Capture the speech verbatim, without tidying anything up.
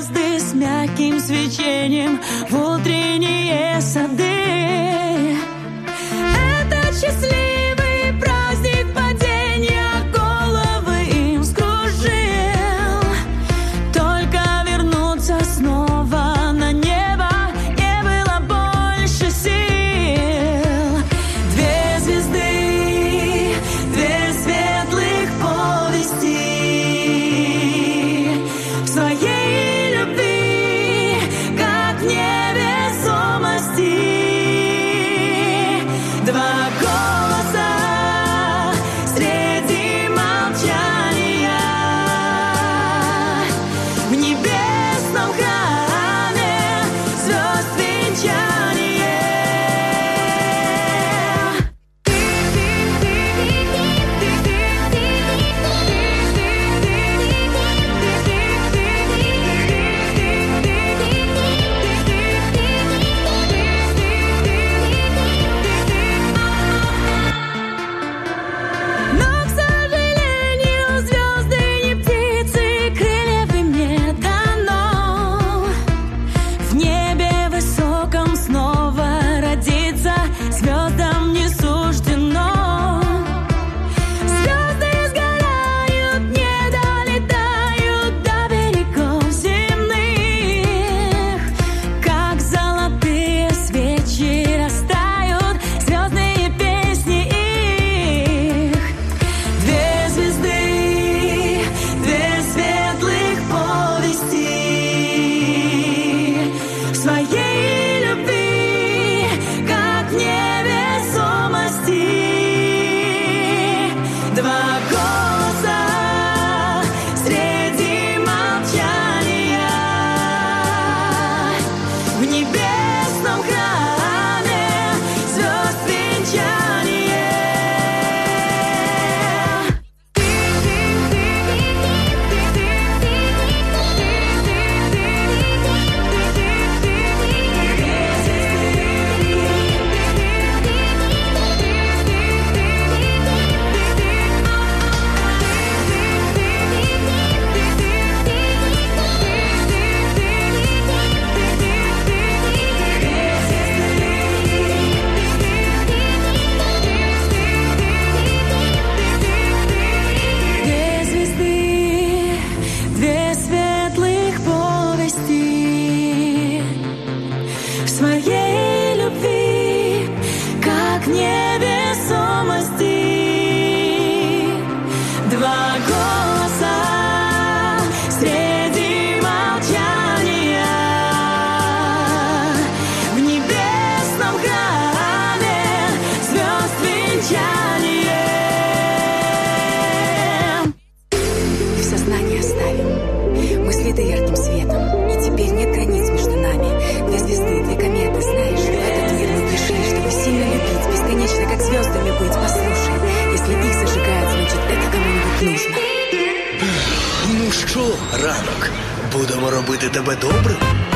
звезды с мягким свечением в утренние сады. Этот счастливый праздник падения головы им скружил. Только вернуться снова на небо не было больше сил. Две звезды, две светлых повести в своей любви, как в невесомости. Два голоса среди молчания в небесном храме звезд венчание. Но, к сожалению, звезды не птицы, крыльев им не дано. В небе высоком снова родиться звездам не суждено. Звезды сгорают, не долетают до берегов земных. Как золотые свечи растают звездные песни их. Две звезды, две светлых повести в своей любви, как в невесомости. Два голоса среди молчания в небесном храме звезд венчание. Две звезды, две светлых повести в своей любви, как в невесомости. Два голоса среди молчания в небесном храме звезд венчание. В сознании оставим. Мы следы ярким светом. И теперь нет границ между нами. Две звезды, две кометы, знаешь, в этот мир мы пришли, чтобы сильно любить, бесконечно, как звездами быть. Послушай, если их зажигают, значит, это кому-нибудь нужно. Ну що, ранок, будемо робити тебе добрим?